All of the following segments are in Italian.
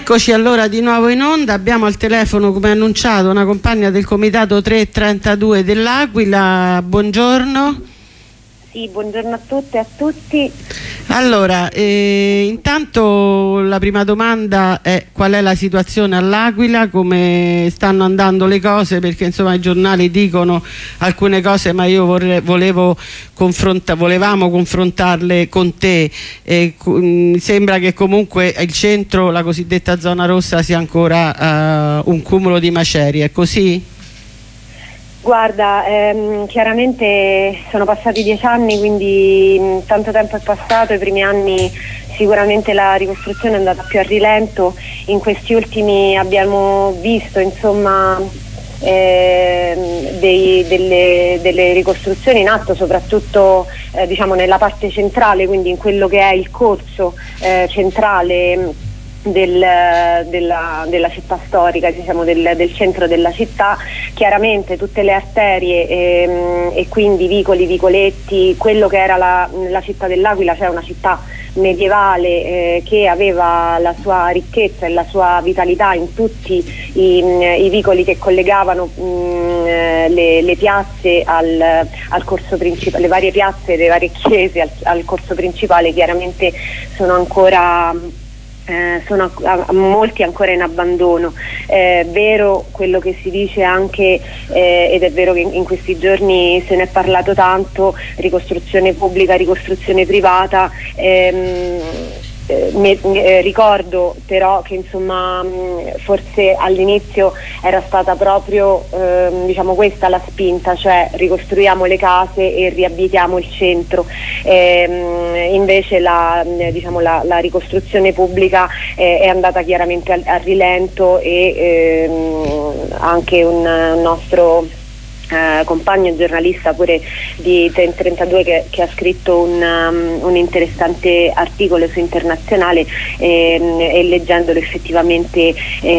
Eccoci allora di nuovo in onda. Abbiamo al telefono, come annunciato, una compagna del comitato 332 dell'Aquila. Buongiorno. Sì, buongiorno a tutte e a tutti. Allora, intanto la prima domanda è: qual è la situazione all'Aquila, come stanno andando le cose, perché insomma i giornali dicono alcune cose, ma io volevamo confrontarle con te. Sembra che comunque il centro, la cosiddetta zona rossa, sia ancora un cumulo di macerie, è così? Guarda, chiaramente sono passati 10 anni, quindi tanto tempo è passato. I primi anni sicuramente la ricostruzione è andata più a rilento. In questi ultimi abbiamo visto insomma delle ricostruzioni in atto, soprattutto diciamo nella parte centrale, quindi in quello che è il corso centrale della città storica, diciamo del centro della città. Chiaramente tutte le arterie e quindi vicoli, vicoletti, quello che era la città dell'Aquila, cioè una città medievale che aveva la sua ricchezza e la sua vitalità in tutti i vicoli che collegavano le piazze al corso principale, le varie piazze, le varie chiese al corso principale. Chiaramente sono ancora molti ancora in abbandono. È vero quello che si dice anche, ed è vero che in questi giorni se ne è parlato tanto: ricostruzione pubblica, ricostruzione privata. Ricordo però che insomma forse all'inizio era stata proprio diciamo questa la spinta, cioè ricostruiamo le case e riabilitiamo il centro. Invece la ricostruzione pubblica è andata chiaramente a rilento, e anche un nostro compagno giornalista pure di 32 che ha scritto un interessante articolo su Internazionale, e leggendolo effettivamente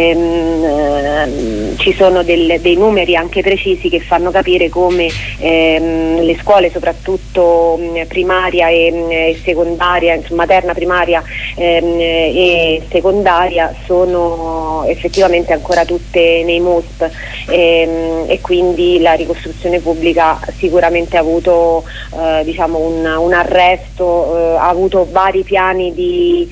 ci sono dei numeri anche precisi che fanno capire come le scuole, soprattutto primaria e secondaria, materna, primaria e secondaria, sono effettivamente ancora tutte nei MUSP, e quindi la ricostruzione pubblica sicuramente ha avuto diciamo un arresto, ha avuto vari piani di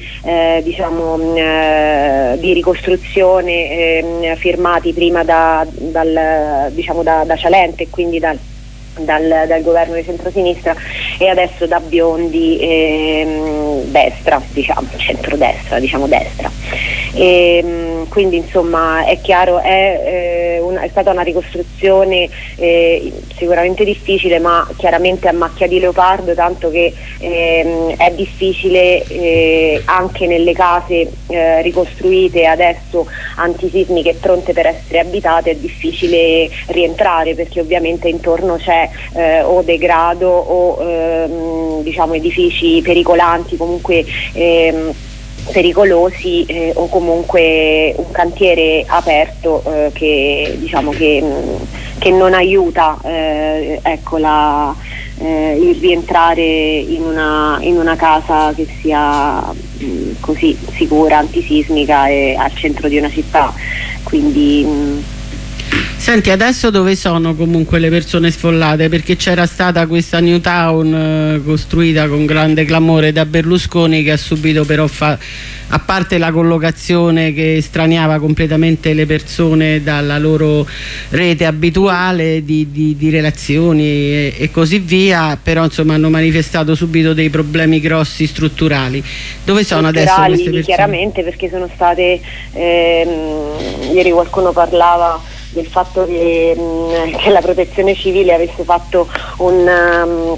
ricostruzione firmati prima da Cialente, e quindi dal governo di centrosinistra, e adesso da Biondi destra, centrodestra, destra. Quindi insomma è chiaro, è stata una ricostruzione sicuramente difficile, ma chiaramente a macchia di leopardo, tanto che è difficile anche nelle case ricostruite adesso antisismiche e pronte per essere abitate, è difficile rientrare, perché ovviamente intorno c'è o degrado o diciamo edifici pericolanti, comunque pericolosi, o comunque un cantiere aperto che diciamo che non aiuta ecco il rientrare in una casa che sia così sicura, antisismica e al centro di una città. Quindi senti, adesso dove sono comunque le persone sfollate? Perché c'era stata questa New Town costruita con grande clamore da Berlusconi, che ha subito però, a parte la collocazione che estraniava completamente le persone dalla loro rete abituale di relazioni e così via, però insomma hanno manifestato subito dei problemi grossi strutturali. Dove sono adesso queste persone? Chiaramente, perché sono state ieri qualcuno parlava del fatto che la protezione civile avesse fatto un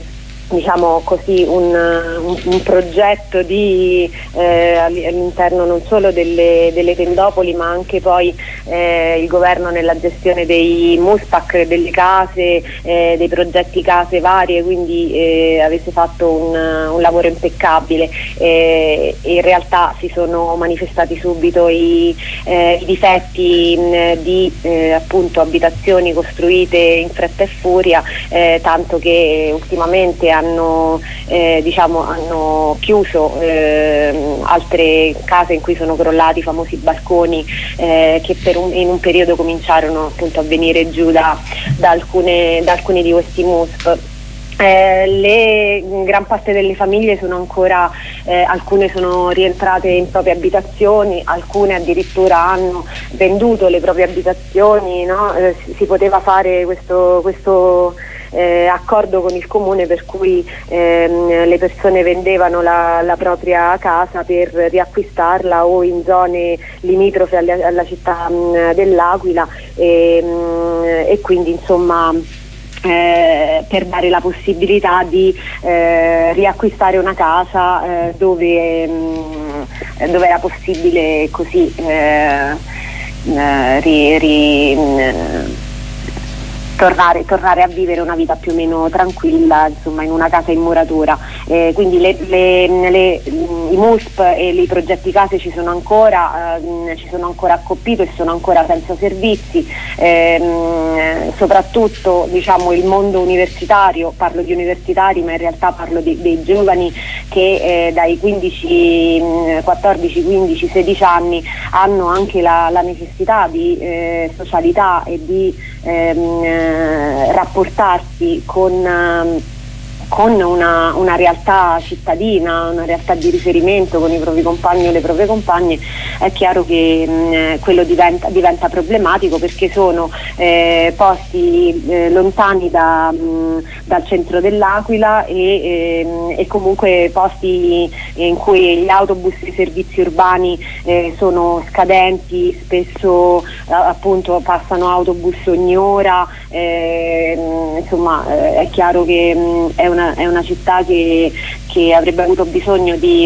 progetto all'interno non solo delle tendopoli, ma anche poi il governo nella gestione dei MUSPAC, delle case, dei progetti case varie, quindi avesse fatto un lavoro impeccabile. In realtà si sono manifestati subito i difetti di appunto abitazioni costruite in fretta e furia, tanto che ultimamente hanno chiuso altre case in cui sono crollati i famosi balconi che in un periodo cominciarono appunto a venire giù da alcuni di questi MUSP. Gran parte delle famiglie sono ancora, alcune sono rientrate in proprie abitazioni, alcune addirittura hanno venduto le proprie abitazioni, no? Si poteva fare questo accordo con il comune per cui le persone vendevano la propria casa per riacquistarla o in zone limitrofe alla città dell'Aquila e quindi insomma per dare la possibilità di riacquistare una casa dove era possibile così tornare a vivere una vita più o meno tranquilla, insomma, in una casa in muratura. Quindi i MUSP e i progetti case ci sono ancora a Coppito e sono ancora senza servizi, soprattutto diciamo il mondo universitario, parlo di universitari ma in realtà parlo dei giovani che dai 14, 15, 16 anni hanno anche la necessità di socialità e di rapportarsi con una realtà cittadina, una realtà di riferimento con i propri compagni o le proprie compagne. È chiaro che quello diventa problematico perché sono posti lontani dal centro dell'Aquila e comunque posti in cui gli autobus e i servizi urbani sono scadenti, spesso appunto passano autobus ogni ora, insomma è chiaro che è una città che avrebbe avuto bisogno di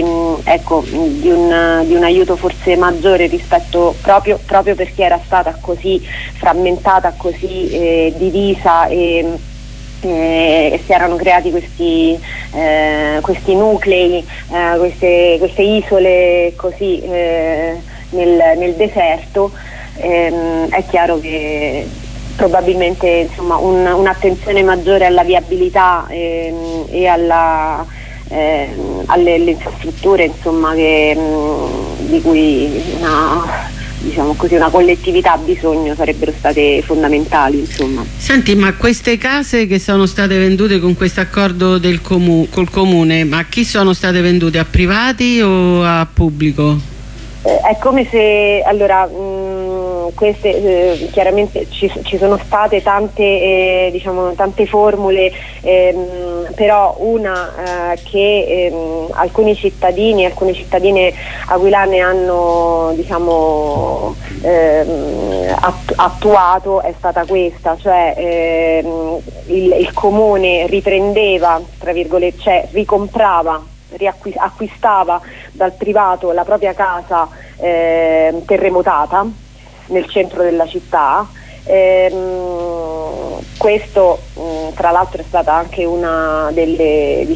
un aiuto forse maggiore rispetto proprio perché era stata così frammentata, così divisa e si erano creati questi nuclei, queste isole così nel deserto. È chiaro che probabilmente insomma un'attenzione maggiore alla viabilità e alle infrastrutture insomma di cui una collettività ha bisogno sarebbero state fondamentali, insomma. Senti, ma queste case che sono state vendute con questo accordo col comune, ma a chi sono state vendute? A privati o a pubblico? È come se queste chiaramente ci sono state tante formule, però una che alcuni cittadini e alcune cittadine aquilane hanno attuato è stata questa, cioè il comune riprendeva, tra virgolette, cioè ricomprava, acquistava dal privato la propria casa terremotata nel centro della città. Questo tra l'altro è stata anche una delle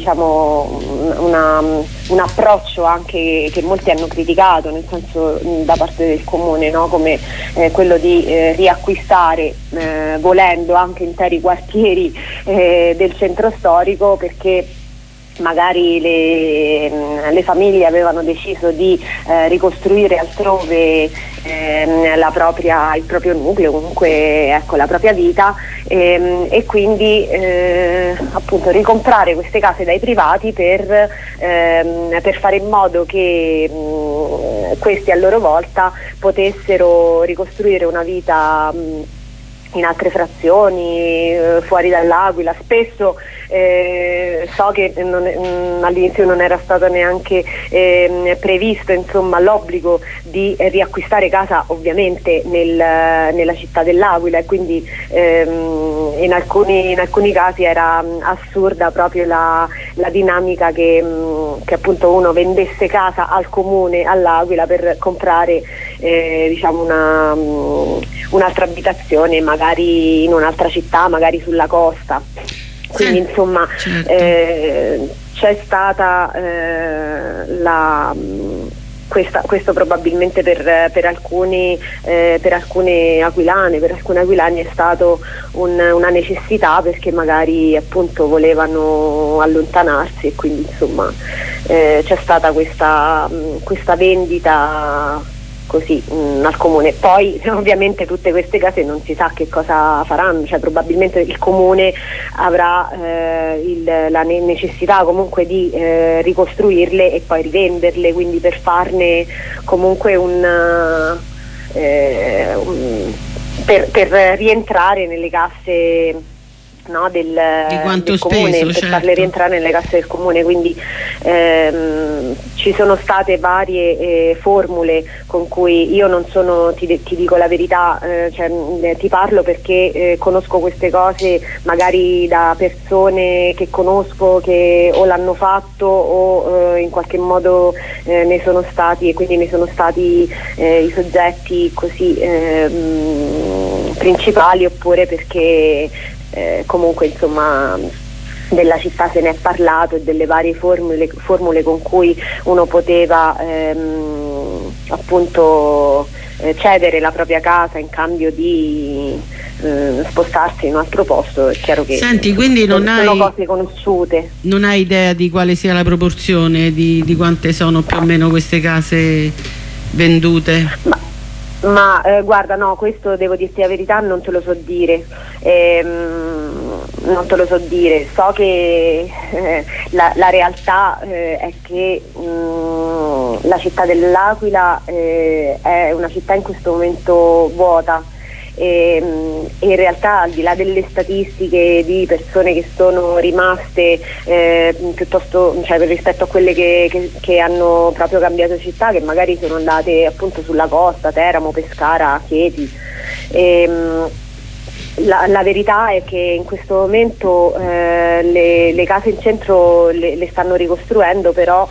un approccio anche che molti hanno criticato, nel senso da parte del comune, no? Come quello di riacquistare volendo anche interi quartieri del centro storico, perché magari le famiglie avevano deciso di ricostruire altrove il proprio nucleo, comunque ecco, la propria vita, e quindi appunto ricomprare queste case dai privati per fare in modo che questi a loro volta potessero ricostruire una vita in altre frazioni, fuori dall'Aquila. Spesso so che all'inizio non era stato neanche previsto insomma l'obbligo di riacquistare casa ovviamente nella città dell'Aquila, e quindi in alcuni casi era assurda proprio la dinamica che appunto uno vendesse casa al comune, all'Aquila, per comprare un'altra abitazione magari in un'altra città, magari sulla costa. Quindi insomma c'è stata questo probabilmente per alcune aquilane, per alcuni aquilani è stato una necessità, perché magari appunto volevano allontanarsi, e quindi insomma c'è stata questa vendita così al comune. Poi ovviamente tutte queste case non si sa che cosa faranno, cioè probabilmente il comune avrà la necessità comunque di ricostruirle e poi rivenderle, quindi per farne comunque per rientrare nelle casse, no, del comune, speso, per certo, farle rientrare nelle casse del comune. Quindi ci sono state varie formule con cui io non sono, ti dico la verità, ti parlo perché conosco queste cose magari da persone che conosco, che o l'hanno fatto o in qualche modo ne sono stati, e quindi ne sono stati i soggetti così principali, oppure perché comunque insomma della città se ne è parlato, e delle varie formule con cui uno poteva appunto cedere la propria casa in cambio di spostarsi in un altro posto. È chiaro che senti, quindi sono cose conosciute. Non hai idea di quale sia la proporzione di quante sono più o meno queste case vendute? Ma guarda, no, questo devo dirti la verità, non te lo so dire. Non te lo so dire, so che la realtà è che la città dell'Aquila è una città in questo momento vuota, e in realtà, al di là delle statistiche di persone che sono rimaste piuttosto, cioè rispetto a quelle che hanno proprio cambiato città, che magari sono andate appunto sulla costa, Teramo, Pescara, Chieti, la verità è che in questo momento le case in centro le stanno ricostruendo, però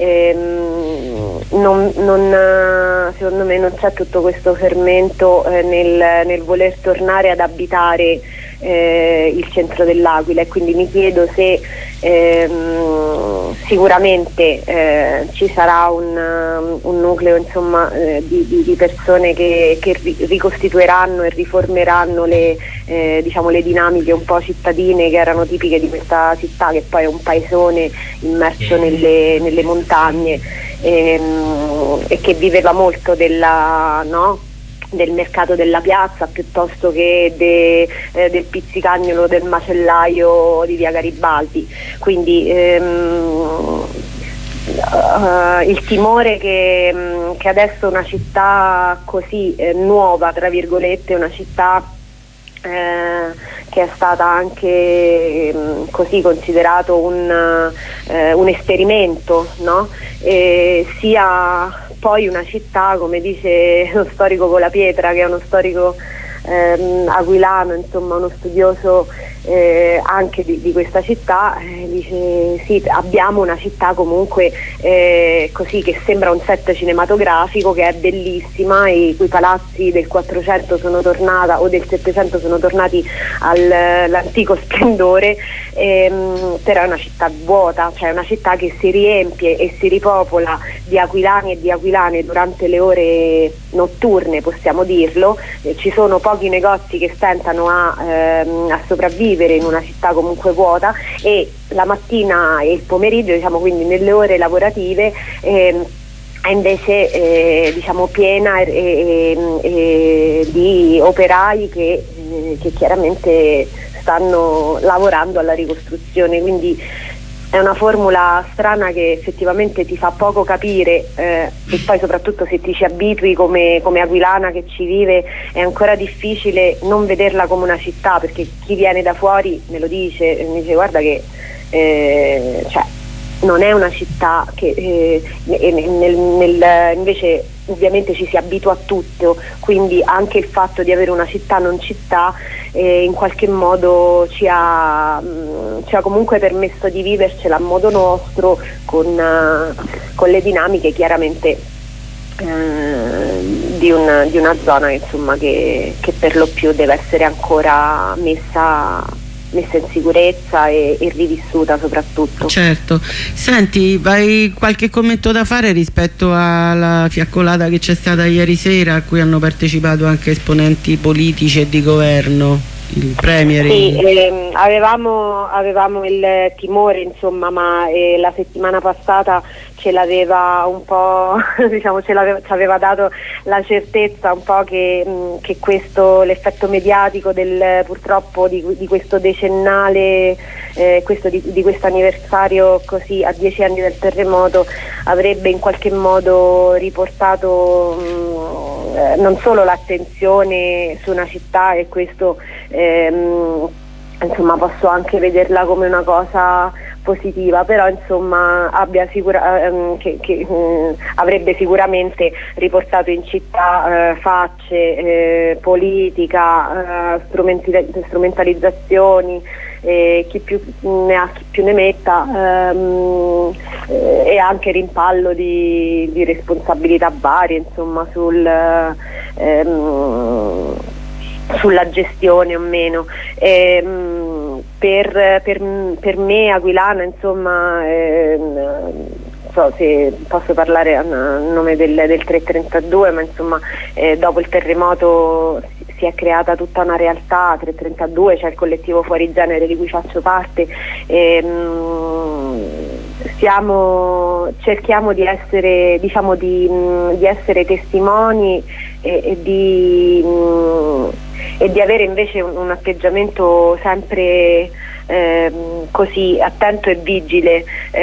secondo me non c'è tutto questo fermento nel voler tornare ad abitare il centro dell'Aquila, e quindi mi chiedo se sicuramente ci sarà un nucleo insomma di persone che ricostituiranno e riformeranno le dinamiche un po' cittadine che erano tipiche di questa città, che poi è un paesone immerso nelle montagne, e che viveva molto del mercato della piazza piuttosto che del pizzicagnolo del macellaio di via Garibaldi. Quindi il timore che adesso una città così nuova, tra virgolette, una città che è stata anche così considerato un esperimento, no? Sia poi una città, come dice lo storico Colapietra, che è uno storico aquilano, insomma uno studioso anche di questa città, dice sì, abbiamo una città comunque così, che sembra un set cinematografico, che è bellissima, i cui palazzi del 400 sono tornata, o del 700 sono tornati all'antico splendore, però è una città vuota, cioè una città che si riempie e si ripopola di aquilani e di aquilane durante le ore notturne, possiamo dirlo. Ci sono pochi negozi che stentano a sopravvivere in una città comunque vuota, e la mattina e il pomeriggio, diciamo, quindi nelle ore lavorative, è invece piena di operai che chiaramente stanno lavorando alla ricostruzione. Quindi è una formula strana che effettivamente ti fa poco capire, e poi soprattutto se ti ci abitui come aquilana che ci vive è ancora difficile non vederla come una città, perché chi viene da fuori me lo dice, mi dice guarda che non è una città che invece ovviamente ci si abitua a tutto, quindi anche il fatto di avere una città non città in qualche modo ci ha comunque permesso di vivercela a modo nostro, con le dinamiche chiaramente di una zona insomma che per lo più deve essere ancora messa messa in sicurezza e rivissuta soprattutto. Certo. Senti, hai qualche commento da fare rispetto alla fiaccolata che c'è stata ieri sera, a cui hanno partecipato anche esponenti politici e di governo, il premier? Sì, avevamo il timore, insomma, ma la settimana passata ce l'aveva un po', diciamo, ci aveva dato la certezza un po' che l'effetto mediatico purtroppo di questo decennale, di questo anniversario così a 10 anni del terremoto, avrebbe in qualche modo riportato non solo l'attenzione su una città, e questo insomma posso anche vederla come una cosa positiva, però insomma avrebbe sicuramente riportato in città facce, politica, strumentalizzazioni, chi più ne ha chi più ne metta, e anche rimpallo di responsabilità varie, insomma, sulla gestione o meno. Per me aquilana, insomma, non so se posso parlare a nome del 332, ma insomma dopo il terremoto si è creata tutta una realtà. 332, c'è il collettivo Fuori Genere di cui faccio parte, cerchiamo di essere, diciamo, di essere testimoni e di avere invece un atteggiamento sempre così attento e vigile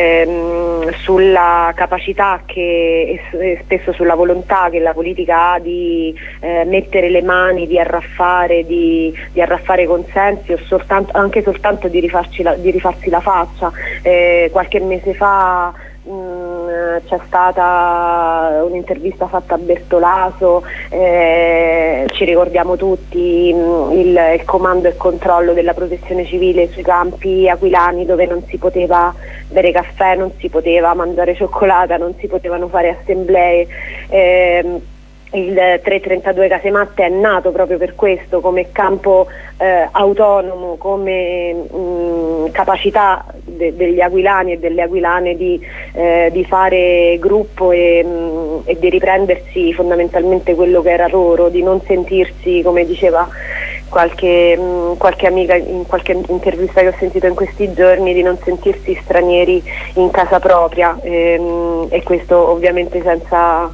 sulla capacità e spesso sulla volontà che la politica ha di mettere le mani, di arraffare consensi, o anche soltanto di rifarsi la faccia. Qualche mese fa c'è stata un'intervista fatta a Bertolaso, ci ricordiamo tutti il comando e controllo della protezione civile sui campi aquilani, dove non si poteva bere caffè, non si poteva mangiare cioccolata, non si potevano fare assemblee. Il 332 Casematte è nato proprio per questo, come campo autonomo, come capacità degli aquilani e delle aquilane di fare gruppo e di riprendersi fondamentalmente quello che era loro, di non sentirsi, come diceva qualche amica in qualche intervista che ho sentito in questi giorni, di non sentirsi stranieri in casa propria, e questo ovviamente senza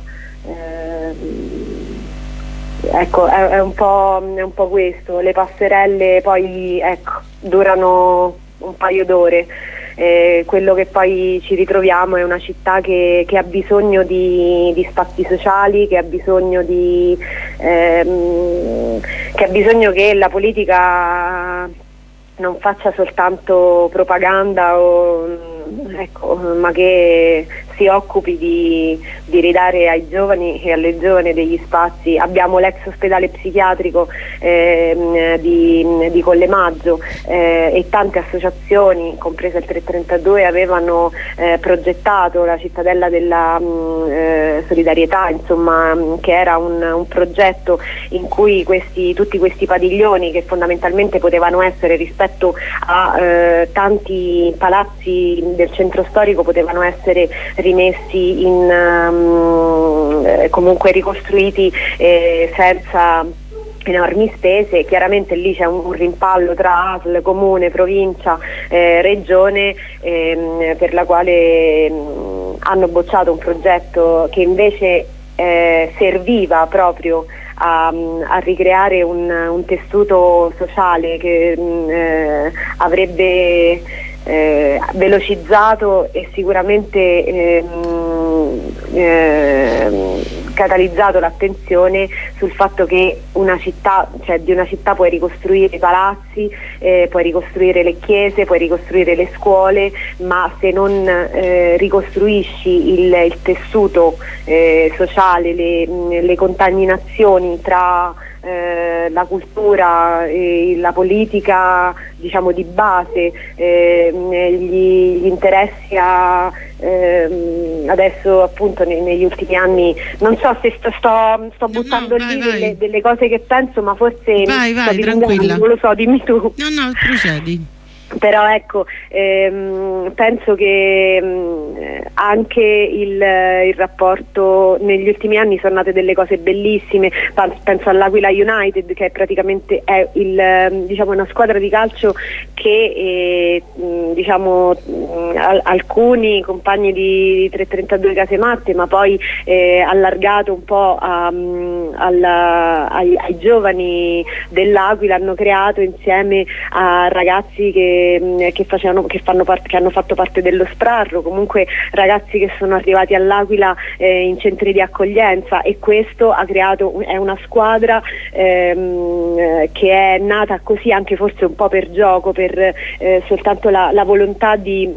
ecco, è un po' questo. Le passerelle poi, ecco, durano un paio d'ore. Quello che poi ci ritroviamo è una città che ha bisogno di spazi sociali, che ha bisogno che la politica non faccia soltanto propaganda ma che si occupi di ridare ai giovani e alle giovani degli spazi. Abbiamo l'ex ospedale psichiatrico di Collemaggio, e tante associazioni, compresa il 332, avevano progettato la cittadella della solidarietà, insomma, che era un progetto in cui tutti questi padiglioni, che fondamentalmente potevano essere, rispetto a tanti palazzi del centro storico, potevano essere rimessi comunque ricostruiti senza enormi spese. Chiaramente lì c'è un rimpallo tra ASL, comune, provincia, regione, per la quale hanno bocciato un progetto che invece serviva proprio a ricreare un tessuto sociale che avrebbe velocizzato e sicuramente catalizzato l'attenzione sul fatto che di una città puoi ricostruire i palazzi, puoi ricostruire le chiese, puoi ricostruire le scuole, ma se non ricostruisci il tessuto sociale, le contaminazioni tra la cultura e la politica, diciamo, di base, gli interessi adesso appunto negli ultimi anni, non so se sto buttando vai. Delle cose che penso, ma forse vai tranquilla, non lo so, dimmi tu. No, procedi. Però ecco, penso che anche il rapporto negli ultimi anni sono nate delle cose bellissime. Penso all'Aquila United, che è praticamente diciamo una squadra di calcio che diciamo alcuni compagni di 332 Casematte, ma poi allargato un po' ai giovani dell'Aquila, hanno creato insieme a ragazzi che hanno fatto parte dello Sprarro, comunque ragazzi che sono arrivati all'Aquila in centri di accoglienza, e questo ha creato, è una squadra che è nata così, anche forse un po' per gioco, per soltanto la volontà di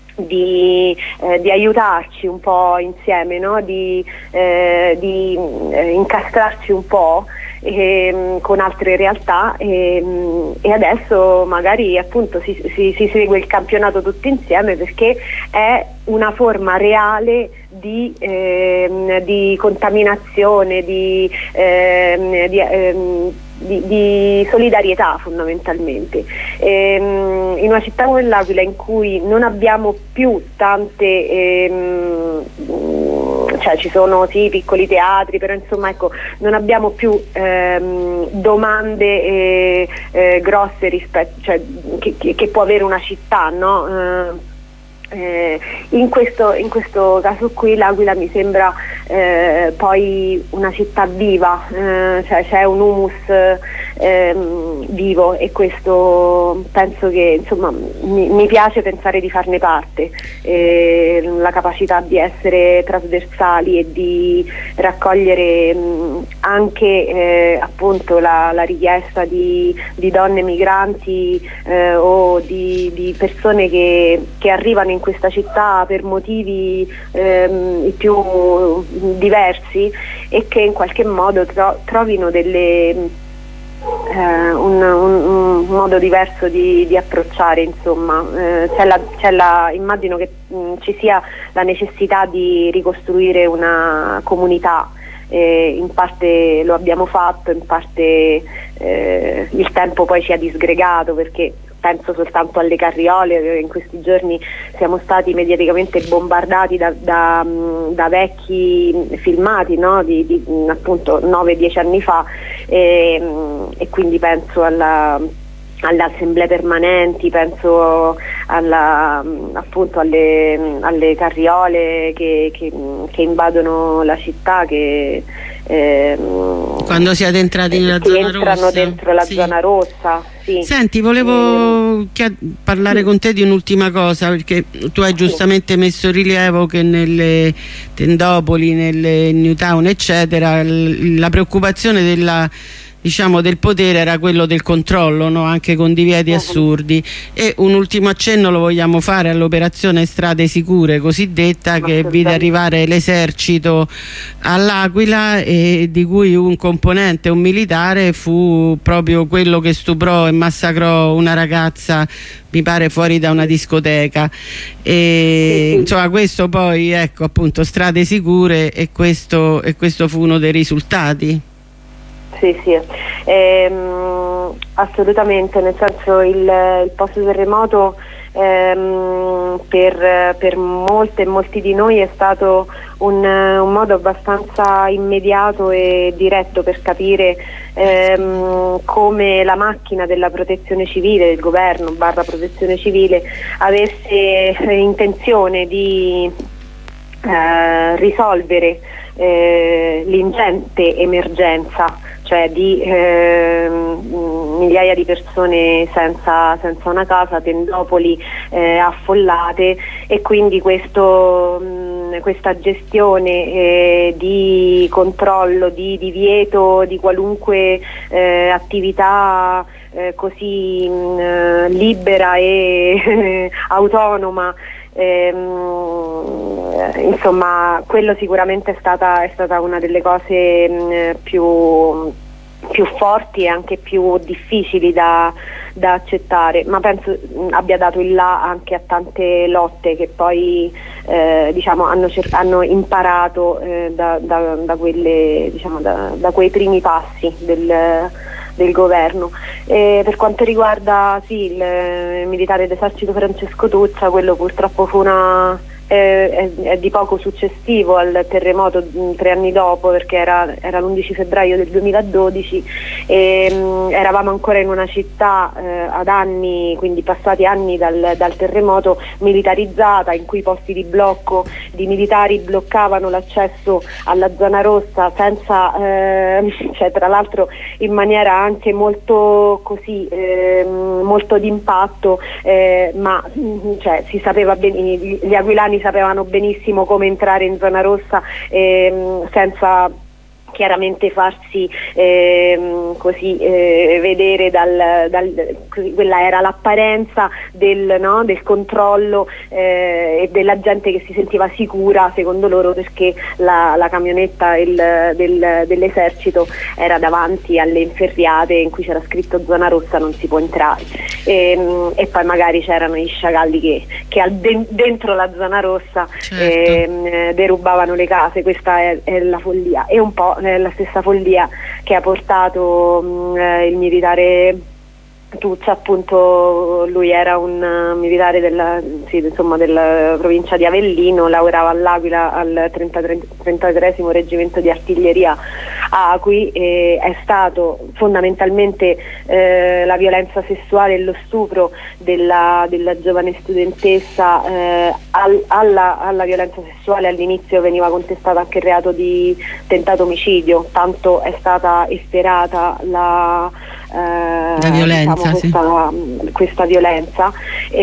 aiutarci un po' insieme, no? di incastrarci un po' con altre realtà, e adesso magari appunto si segue il campionato tutti insieme, perché è una forma reale di contaminazione, di solidarietà fondamentalmente. In una città come l'Aquila, in cui non abbiamo più tante cioè ci sono sì piccoli teatri, però insomma ecco, non abbiamo più domande grosse rispetto, cioè, che può avere una città, no? In questo caso qui l'Aquila mi sembra poi una città viva, cioè c'è un humus vivo, e questo penso che insomma mi piace pensare di farne parte, la capacità di essere trasversali e di raccogliere anche appunto la richiesta di donne migranti o di persone che arrivano in questa città per motivi i più diversi, e che in qualche modo trovino un modo diverso di approcciare, insomma. Immagino che ci sia la necessità di ricostruire una comunità. In parte lo abbiamo fatto, in parte il tempo poi ci ha disgregato, perché penso soltanto alle carriole. In questi giorni siamo stati mediaticamente bombardati da vecchi filmati, no? di appunto 9-10 anni fa, e quindi penso alle assemblee permanenti, penso appunto alle carriole che invadono la città, che quando siete entrati nella zona rossa, entrano dentro la zona rossa. Sì. Senti, volevo parlare con te di un'ultima cosa, perché tu hai giustamente messo in rilievo che nelle tendopoli, nelle New Town eccetera, la preoccupazione del potere era quello del controllo, no? Anche con divieti assurdi. E un ultimo accenno lo vogliamo fare all'operazione Strade Sicure cosiddetta, che vide arrivare l'esercito all'Aquila, e di cui un componente, un militare, fu proprio quello che stuprò e massacrò una ragazza, mi pare fuori da una discoteca, e insomma questo poi, ecco appunto, Strade Sicure, e questo fu uno dei risultati. Sì, assolutamente, nel senso il post terremoto per molti di noi è stato un modo abbastanza immediato e diretto per capire come la macchina della protezione civile, del governo / protezione civile, avesse intenzione di risolvere l'ingente emergenza, cioè di migliaia di persone senza una casa, tendopoli affollate, e quindi questa gestione di controllo, di divieto di qualunque attività così libera e autonoma. Insomma, quello sicuramente è stata una delle cose più più forti e anche più difficili da accettare, ma penso abbia dato il là anche a tante lotte che poi diciamo hanno imparato da quelle, diciamo, da quei primi passi del governo. Per quanto riguarda il militare d'esercito Francesco Tuccia, quello purtroppo fu è di poco successivo al terremoto, 3 anni dopo, perché era l'11 febbraio del 2012 e eravamo ancora in una città ad anni, quindi passati anni dal terremoto, militarizzata, in cui i posti di blocco di militari bloccavano l'accesso alla zona rossa senza cioè, tra l'altro in maniera anche molto così molto d'impatto, ma cioè, si sapeva bene, gli aquilani sapevano benissimo come entrare in zona rossa senza chiaramente farsi così vedere così, quella era l'apparenza del controllo e della gente che si sentiva sicura, secondo loro, perché la camionetta dell'esercito era davanti alle inferriate in cui c'era scritto zona rossa, non si può entrare, e poi magari c'erano gli sciacalli che dentro la zona rossa derubavano le case. Questa è la follia, e un po' la stessa follia che ha portato il militare Tuccia, appunto. Lui era un militare della provincia di Avellino, lavorava all'Aquila al 33° reggimento di artiglieria Acqui, e è stato fondamentalmente la violenza sessuale e lo stupro della giovane studentessa. Alla violenza sessuale all'inizio veniva contestato anche il reato di tentato omicidio, tanto è stata efferata la violenza, diciamo, questa violenza,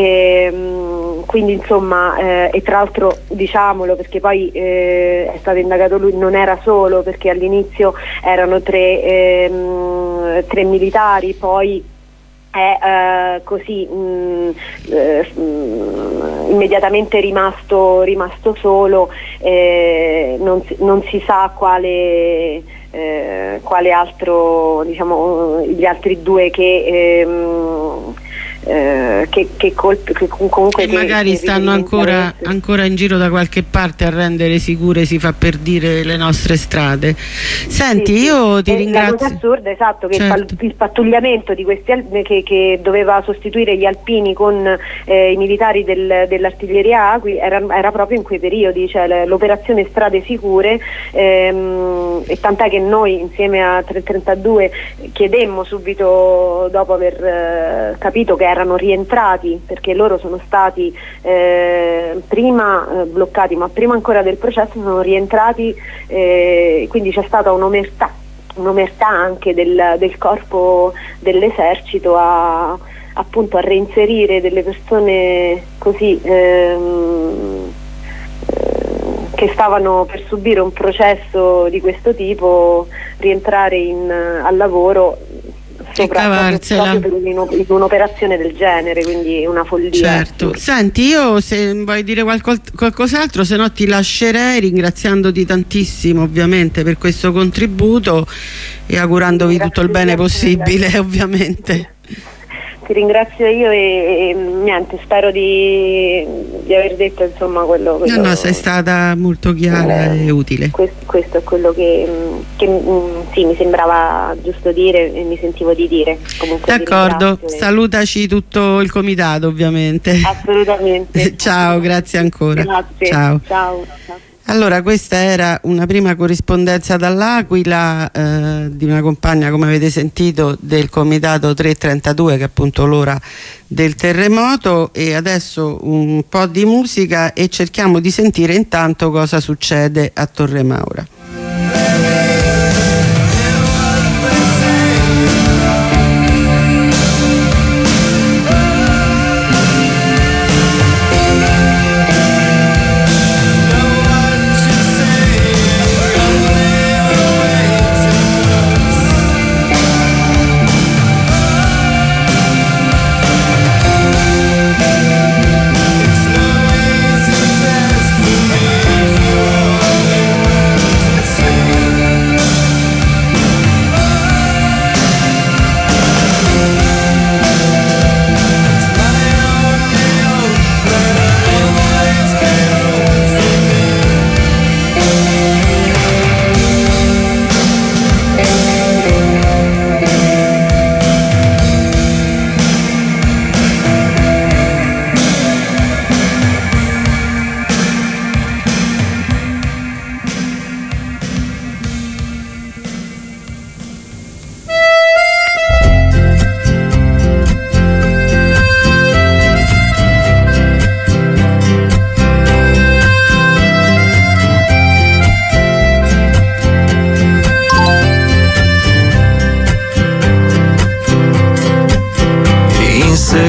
quindi insomma, e tra l'altro, diciamolo, perché poi è stato indagato lui, non era solo, perché all'inizio erano tre militari, poi è così immediatamente rimasto solo, non si sa quale altro, diciamo, gli altri due che comunque magari stanno ancora in giro da qualche parte a rendere sicure, si fa per dire, le nostre strade. Senti, io ti ringrazio. La cosa assurda, esatto, che certo, il pattugliamento di questi che doveva sostituire gli alpini con i militari dell'artiglieria Acqui era proprio in quei periodi, cioè l'operazione Strade Sicure, e tant'è che noi insieme a 332 chiedemmo subito, dopo aver capito che erano rientrati, perché loro sono stati prima bloccati, ma prima ancora del processo sono rientrati, quindi c'è stata un'omertà anche del corpo dell'esercito appunto a reinserire delle persone così che stavano per subire un processo di questo tipo, rientrare al lavoro proprio per un'operazione del genere, quindi una follia. Certo. Senti, io, se vuoi dire qualcos'altro, se no ti lascerei, ringraziandoti tantissimo ovviamente per questo contributo e augurandovi tutto il bene possibile, ovviamente. Ti ringrazio io e niente, spero di aver detto, insomma, quello no, sei stata molto chiara e utile. Questo è quello che sì, mi sembrava giusto dire e mi sentivo di dire. Comunque d'accordo, salutaci tutto il comitato, ovviamente. Assolutamente. Ciao, grazie ancora. Grazie. Ciao. Allora, questa era una prima corrispondenza dall'Aquila di una compagna, come avete sentito, del comitato 332, che è appunto l'ora del terremoto. E adesso un po' di musica e cerchiamo di sentire intanto cosa succede a Torre Maura.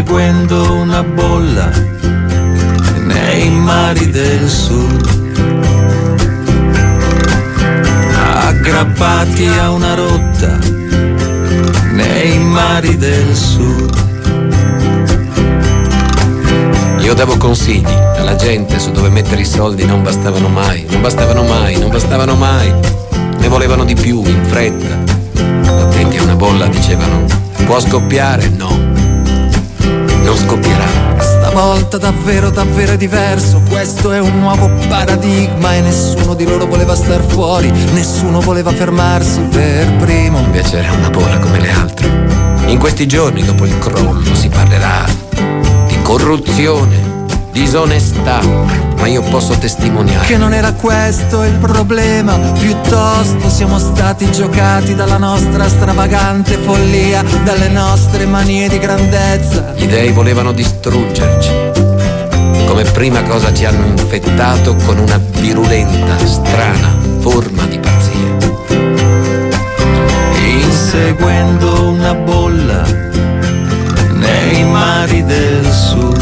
inseguendo una bolla nei mari del sud, aggrappati a una rotta nei mari del sud. Io davo consigli alla gente su dove mettere i soldi, non bastavano mai, non bastavano mai, non bastavano mai. Ne volevano di più, in fretta. Attenti a una bolla, dicevano. Può scoppiare? No, non scoppierà. Stavolta davvero, davvero è diverso. Questo è un nuovo paradigma e nessuno di loro voleva star fuori, nessuno voleva fermarsi per primo. Invece era una bolla come le altre. In questi giorni, dopo il crollo, si parlerà di corruzione, disonestà, ma io posso testimoniare che non era questo il problema, piuttosto siamo stati giocati dalla nostra stravagante follia, dalle nostre manie di grandezza. Gli dei volevano distruggerci. Come prima cosa ci hanno infettato con una virulenta, strana forma di pazzia. Inseguendo una bolla nei mari del sud,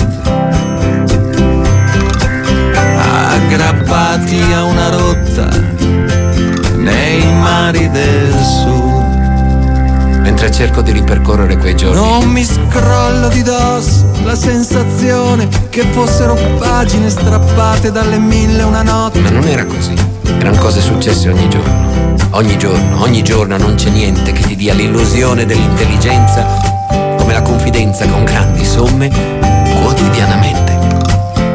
aggrappati a una rotta nei mari del sud. Mentre cerco di ripercorrere quei giorni, non mi scrollo di dosso la sensazione che fossero pagine strappate dalle 1001 notti. Ma non era così, erano cose successe ogni giorno. Ogni giorno non c'è niente che ti dia l'illusione dell'intelligenza come la confidenza con grandi somme quotidianamente.